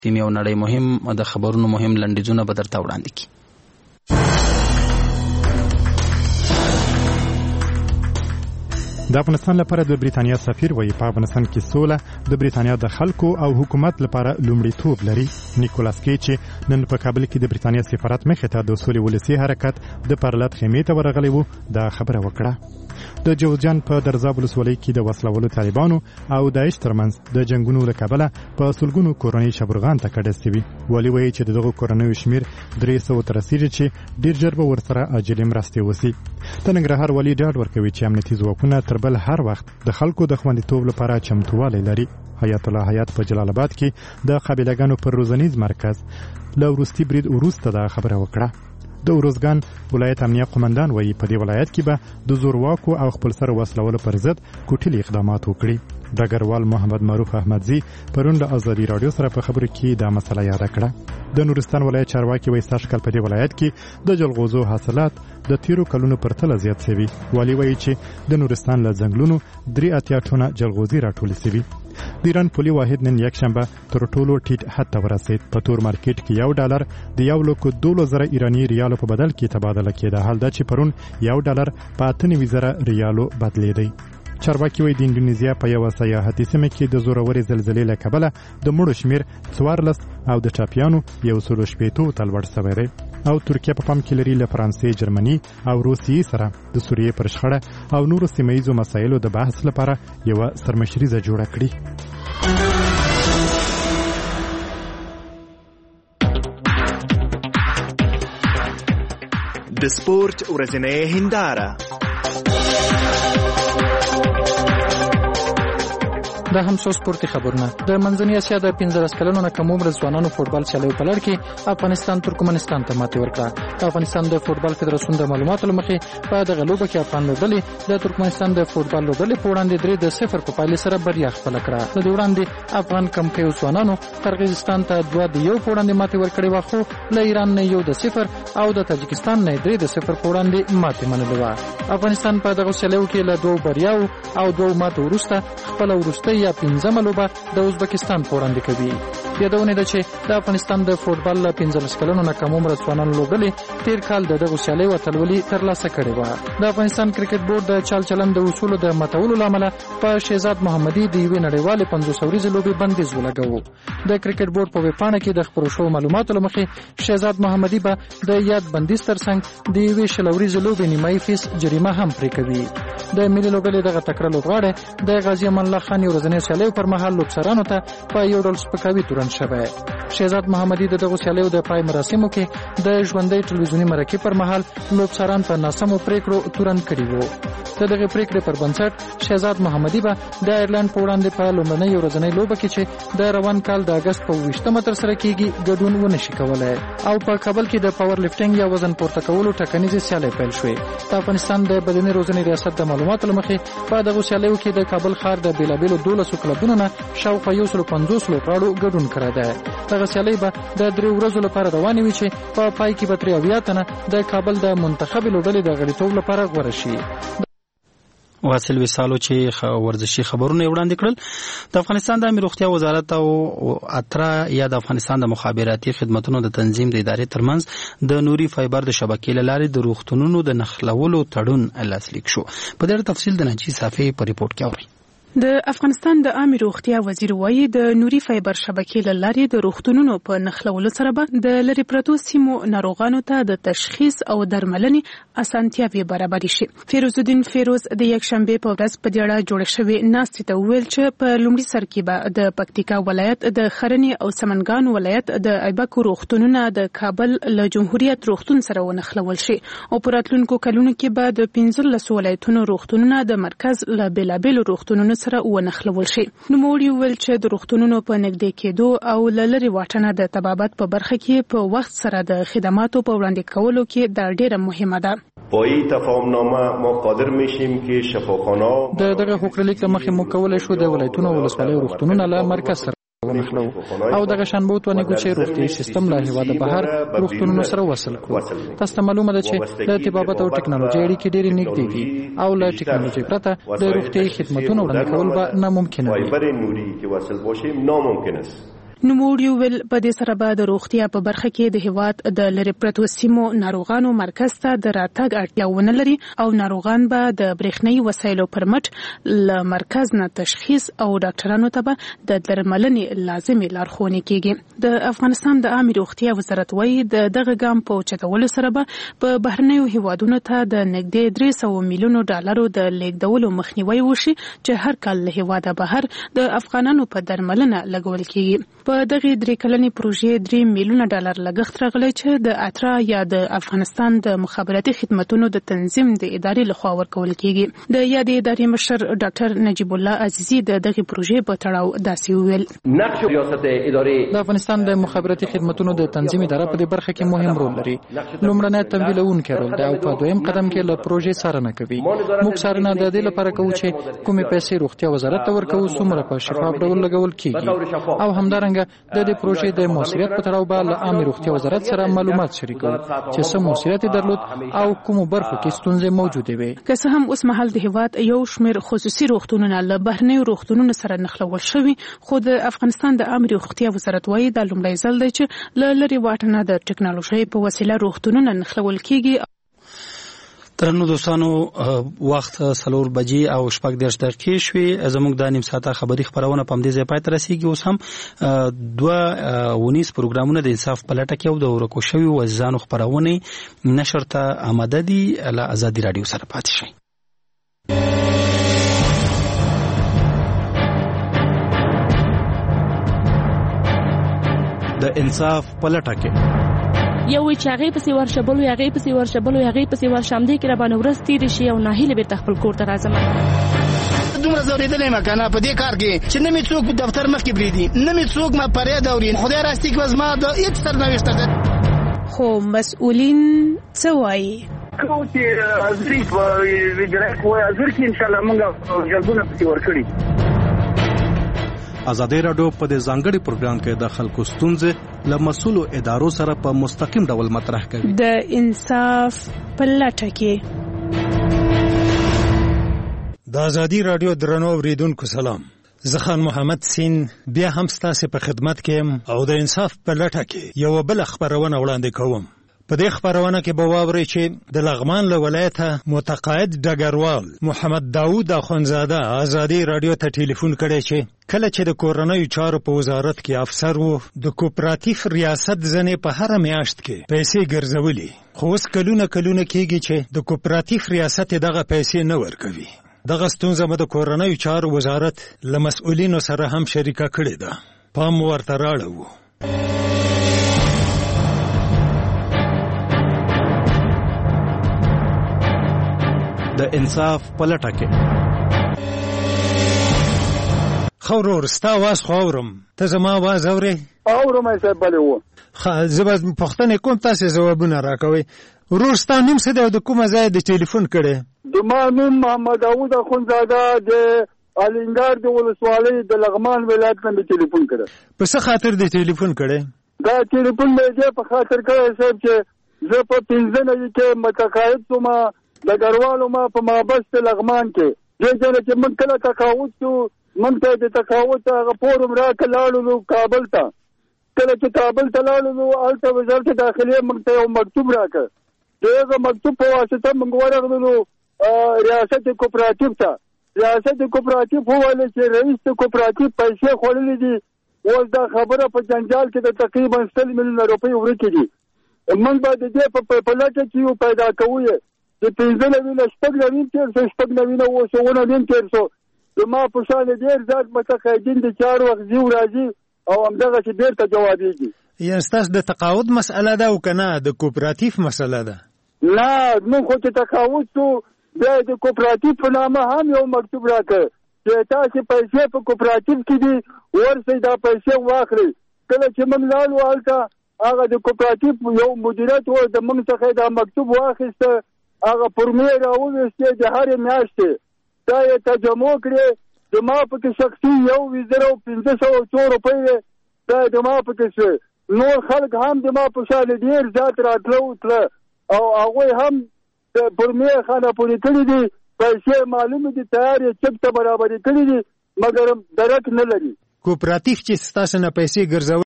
سیمې او نړۍ مهم د خبرونو مهم لنډیزونه به درته وړاندې کړي. د افغانستان لپاره د بریتانیا سفیر وایي په افغانستان کې سوله د بریتانیا د خلکو او حکومت لپاره لومړیتوب لري. نیکولاس کی چې نن په کابل کې د بریتانیا سفارت مخې ته د سولې ولسي حرکت د پرلط خیمې ته ورغلی وو دا خبره وکړه. د جوزجان په درزاب ولسوالۍ کې د وسلوالو طالبانو او داعش ترمنځ د جنگونو له کبله په سلګونو کورنۍ شبرغان ته کډه سوي. والي وایي چې دغه کورنیو شمیر 300 ته رسیږي چې ډیر ژر به ورسره عاجلې مرستې وسي. د ننګرهار والي ډاډ ورکوي چې امنیتي ځواکونه تر بل هر وخت د خلکو د خوندیتوب لپاره چمتووالی لري. حیات الله حیات په جلال آباد کې د قبیلهګانو پر روزنیز مرکز له وروستي برید وروسته دا خبره وکړه. د اروزګان ولایت امنیه قومندان وایي په دې ولایت کې به د زورواکو او خپل سر وسلولو پر ضد کوټلي اقدامات وکړي. ډګروال محمد معروف احمدزي پرون د ازادي رادیو سره په خبرو کې دا مسله یاد کړه. د نورستان ولایت چارواکي وایي سږ کال په دې ولایت کې د جلغوزو حاصلات د تیرو کلونو پر تله زیات شوي. والي وایي چې د نورستان له ځنګلونو 83 ټنه جلغوزي راټول شوي. د ایران پولي واحد نن یک شنبه تر ټولو ټیټ حد ته ورسید. په تور مارکیټ کې $1 د 1,12,000 ایراني ریالو په بدل کې تبادله کېده. حال دا چې پرون $1 په 98,000 ریالو بدلېدی. چارواکي وایي د انډونیزیا په یوه سیاحتي سیمه کې د زورورې زلزلې له کبله د مړو شمیر 14 او د ټاپیانو 160 ته لوړ شوی دی. او ترکیه په پام کې لري له فرانسې، جرمني او روسیې سره د سوریې پر شخړه او نورو سیمه ییزو مسایلو د بحث لپاره یوه سرمشریزه جوړه کړي. د سپورت ورځنۍ هنداره د همسو سپورتي خبرونه. د منځنۍ اسیا د 15 کلونو نه کم عمر ځوانانو فوټبال سیالیو په لړ کې افغانستان ترکمنستان ته ماتې ورکړه. د افغانستان د فوټبال فدراسیون د معلوماتو له مخې په دغه لوبه کې افغان لوبډلې د ترکمنستان د فوټبال لوبډلې په وړاندې 3-0 په پایلې سره بریا خپله کړه. د دې وړاندې افغان کمپیو ځوانانو قرغیزستان ته 2-1 په وړاندې ماتې ورکړې وه، خو له ایران نه 1-0 او د تاجکستان نه 3-0 په وړاندې ماتې منلې وه. افغانستان په دغه سیالیو کې له 2 بریاو او 2 ماتو وروسته خپله وروستۍ یا 15مه لوبه د ازبکستان په وړاندې کوي. یادونه ده چې د افغانستان د فوټبال له 15 کلونو نه کم عمره ځوانانو لوبډلې تیر کال د دغو سیالیو اتلولي ترلاسه کړې وه. د افغانستان کرکټ بورډ د چال چلند د اصولو د ماتولو له امله په شهزاد محمدي د یوې نړیوالې 500 ورځې لوبې بندیز ولګاوه. د کرکټ بورډ په ویبپاڼه کې د خپرو شوو معلوماتو له مخې شهزاد محمدي به د یاد بندیز ترڅنګ د یوې 100 ورځې لوبې نیمایي فیس جریمه هم پرې کوي. د ملي لوبډلې دغه تکړه لوبغاړی د غازي امان الله خان یو ورځنۍ سیالیو پر مهال لوبسرانو ته په یو ډول سپکاوي تورن شوی. شهزاد محمدي د دغو سیالیو د پای مراسمو کې د ژوندۍ ټلویزیوني مرکې پر مهال لوبسران په ناسمو پریکړو تورن کړي وو. د دغه پریکړې پر بنسټ شهزاد محمدي به د ایرلند په وړاندې په لومړنۍ ورځنۍ لوبه کې چې د روان کال د اګست په 20مه ترسره کیږي ګډون ونه شي کولای. او په کابل کې د پاور لفټینګ یا وزن پورته کولو ټاکنیزې سیالۍ پیل شوې. د افغانستان د بدني روزنې ریاست د معلوماتو له مخې په دغو سیالیو کې د کابل ښار د بیلابیلو 12 کلبونو نه شاوخوا 150 لوبغاړو ګډون کړی دی. دغه سیالۍ به د 3 ورځو لپاره روانې وي چې په پای کې به 73 تنه د کابل د منتخب لوبډلې د غړیتوب لپاره غوره شي. واصل وصالو چې ورزشي خبرونه وړاندې کړل. د افغانستان د امنیت روغتیا وزارت او اترا یا د افغانستان د مخابراتي خدماتو د تنظیم د ادارې ترمنځ د نوري فایبر د شبکې له لارې د روغتونونو د نښلولو تړون لاسلیک شو. په دې تفصیل د نجی صافي په ریپورت کې اورئ. د افغانستان د عامه روغتیا وزیر وایي د نوري فایبر شبکې له لارې د روغتونونو په نښلولو سره به د لری پرتو سیمو ناروغانو ته د تشخیص او درملنې اسانتیاوې برابرې شي. فیروز الدین فیروز د یک شنبه په ورځ په دې اړه جوړ شوې ناستې ته وویل چې په لومړي سر کې به د پکتیکا ولایت د خرنی او سمنګان ولایت د ایبک روغتونونه د کابل له جمهوریت روغتون سره ونښلول شي او په راتلونکو کلونو کې به د 15 ولایتونو روغتونونه د مرکز له بیلابیلو روغتونونو سره ونښلول شي. نوموړي وویل چې د روغتونونو په نږدې کېدو او له لرې واټنه د طبابت په برخه کې په وخت سره د خدماتو په وړاندې کولو کې دا ډیره مهمه ده. با این تفاهمنامه ما قادر میشیم که شفاخانه دغه حقوقلیک له مخې موږ کولای شو د ولایتونو ولسوالۍ روغتونونه له مرکز سره ونښلو او دغه شنبه وتونیږو چې روغتي سیستم له هیواده بهر روغتونونو سره وصل کړو. تاسو ته معلومه ده چې د طبابت او ټکنالوژي اړیکې ډېرې نږدې دي او له ټکنالوژي پرته د روغتي خدماتو وړاندې کول به ناممکن دي. فایبر نوری که وصل باشه ناممکن است. نوموړي ویل په دې سره به د روغتیا په برخه کې د هیواد د لرې پرتو سیمو ناروغانو مرکز ته د راتګ اړتیا ونه لري او ناروغان به د برېښنايي وسایلو پر مټ له مرکز نه تشخیص او ډاکټرانو ته به د درملنې لازمي لارښوونې کیږي. د افغانستان د عامه روغتیا وزارت وايي دغه ګام په اوچتولو سره به په بهرنیو هیوادونو ته د نږدې 300 میلیونو ډالرو د لیږدولو مخنیوي وشي چې هر کال له هیواده بهر د افغانانو په درملنه لګول کیږي. په دغه 3 کلنې پروژې 3 میلیونه ډالر لګښت راغلی چې د اترا یا د افغانستان د مخابراتي خدماتو د تنظیم د ادارې لخوا ورکول کیږي. د یادې ادارې مشر ډاکټر نجیب الله عزیزی د دغه پروژې په تړاو داسې ویل: نقش ریاست ادارې د افغانستان د مخابراتي خدماتو د تنظیم اداره په دې برخه کې مهم رول لري. لومړنی تمویلونکی رول دی او په دویم قدم کې له پروژې څارنه کوي. موږ څارنه د دې لپاره کوو چې کومې پیسې روغتیا وزارت ته ورکوو څومره په شفاف ډول لګول کیږي او همدارنګه د دې پروژې د موثریت په تړاو به له عامه روغتیا وزارت سره معلومات شریکو چې څه موثریت درلود او کوم برخو کې ستونزې موجوده وي. که څه هم اوس مهال د هیواد یو شمېر خصوصي روغتونونه له بهرنیو روغتونونو سره نښلول شوي، خو د افغانستان د عامه روغتیا وزارت وايي دا لومړی ځل دی چې له لرې واټ نه د ټکنالوژۍ په وسیله روغتونونه نښلول کیږي. ترنو دوستانو وخت 4 بجې او 14 دقیقې شوې. زموږ د نیم ساعته خبري خبرونه په همدې ځای پای ته رسیږي. اوس هم 2 پروګرامونه د انصاف په لټه کې او د ورکو شوي وزانو خبرونه نشر ته آماده دي. له ازادي رادیو سره پاتې شئ. د انصاف په لټه کې یو چې هغه پسې ورشبلو هغه پسې ورشبلو هغه پسې ورشمدي کې را باندې ورس تیر شي او ناهیله به خپل کور ته راځم. دومره زوریدلې مکنه په دې کار کې چې نه می څوک په دفتر مخ کې بریدي، نه می څوک ما پرې دورین خدای راستي کې وزما د هیڅ سرنوشت. خو مسؤلین څه وایي؟ کوم چې ازري په وجره کوی ازر کې ان شاء الله موږ جلبونه پسې ورکړي. ازادي رادیو په دې ځانګړي پروګرام کې د خلکو ستونزې له مسؤلو ادارو سره په مستقیم ډول مطرح کوي. د انصاف په لټه کې د ازادي رادیو درنو اوریدونکو سلام. زه خان محمد سین بیا هم ستاسو په خدمت کې او د انصاف په لټه کې یو بل خبرونه وړاندې کوم. په دې خبرونه کې به واورئ چې د لغمان له ولایته متقاعد ډګروال محمد داوود اخونزاده ازادي رادیو ته ټلیفون کړی چې کله چې د کورنیو چارو په وزارت کې افسر وو د کوپراتیف ریاست ځنې په هر میاشت کې پیسې ګرځولي، خو اوس کلونه کېږي چې د کوپراتیف ریاست دغه پیسې نه ورکوي. دغه ستونزه مو د کورنیو چارو وزارت له مسؤلینو سره هم شریکه کړې ده. پام ورته راړو. د انصاف په لټه کې خورور ستا واس خورم ته زما واز اورې اورم یې بلې و زه به پوښتنې کوم تاسو ځوابونه راکوي. ورور ستا نوم څه دی او د کومه ځای د ټلیفون کړی؟ زما نوم محمد داوود اخونزاده د الینګار د ولسوالۍ د لغمان ولایت نه ټلیفون کړی. په څه خاطر د ټلیفون کړی؟ دا ټلیفون مې په خاطر کړی صاحب چې زه په 15 کې متقاعد شوم د ګروالو ما په مابست لغمان کې دغه چې من کله تقاعد شو من ته د تقاعد هغه فورم راکلاړو کابل ته. کله چې کابل ته لاړو الته وزارت داخلي موږ ته یو مکتوب راکړ. دغه مکتوب په واسطه موږ ورغلو ریاست کوپراتیف ته. ریاست کوپراتیف وویل چې رئیس کوپراتیف پیسې خورلې دي. اوس دا خبره په جنجال کې د تقریبا 100 میلیون روپۍ ورکې دي. موږ به د دې په لټه کې یو پیدا کوو چې 15 نه 16 تیر شو 16 نه وسونه نیم تیر شو. ما په شان ډیر ځات متقاعدین د 4 وخت زیو راځي او همدغه چې ډیر ته جوابېږي. یعنې ستاسو د تقاعد مسئله ده او کنه د کوپراتیف مسئله ده؟ نه نو خو چې تقاعد شو بیا د کوپراتیف په نامه هم یو مکتوب راکړ چې تاسو پیسې په کوپراتیف کې دي ورسئ دا پیسې واخلئ. کله چې موږ لاړو هلته هغه د کوپراتیف یو مدیریت و د موږ څخه دا مکتوب واخیسته هغه پرمې راوویستې د هرې میاشتې دا یې ترجمه کړې. زما پکې شخصي 1,500 روپۍ دا زما پکې شوې. نور خلک هم زما په شان ډېر زیات راتلو او هغوی هم د پرمې خانه پورې کړي دي پیسې معلومې دي تیار یې چک ته برابرې کړي دي مګر درک نه لري. کوپراتیف چې ستاسو نه پیسې ګرځول